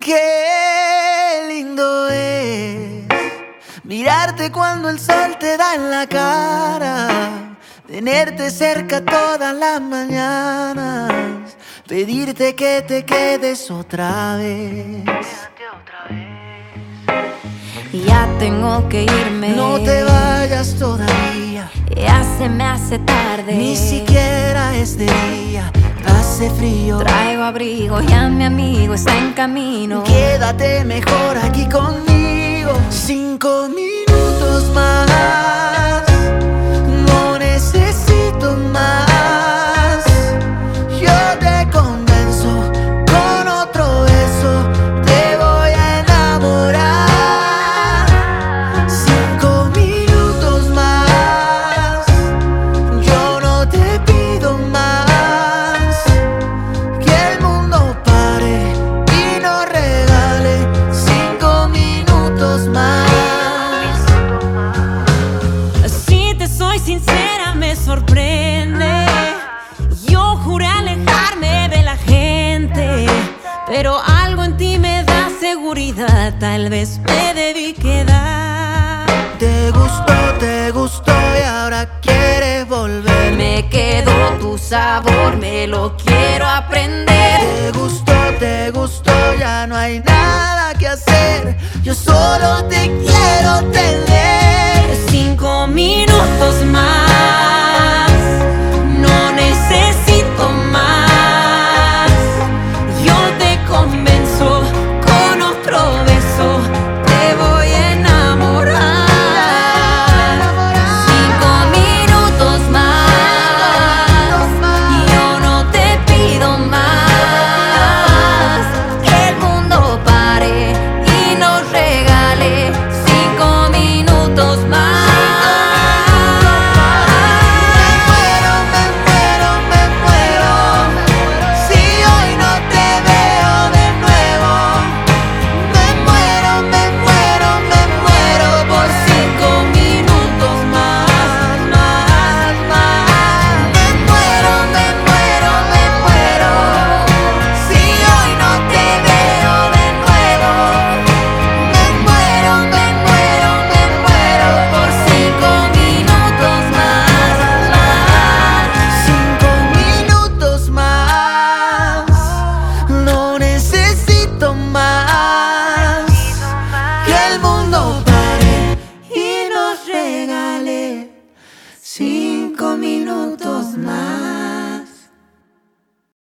Qué lindo es mirarte cuando el sol te da en la cara, tenerte cerca todas las mañanas, pedirte que te quedes otra vez. Ya tengo que irme. No te vayas todavía. Ya se me hace tarde. Ni siquiera es de día. Hace frío. Traigo abrigo, ya mi amigo está en camino. Quédate mejor aquí conmigo. 5 minutos más. No necesito más. Yo te convenzo con otro beso. Te voy a enamorar. 5 minutos más. Yo no te pido más. Que el mundo pare y nos regale 5 minutos más. Si te soy sincera, me sorprende. Yo juré alejarme de la gente, pero algo en ti me da seguridad. Tal vez me debí quedar. Te gustó y ahora quieres volver. Me quedó tu sabor, me lo quiero aprender. Te gustó, ya no hay nada que hacer. Yo solo te quiero tener. 5 minutos más.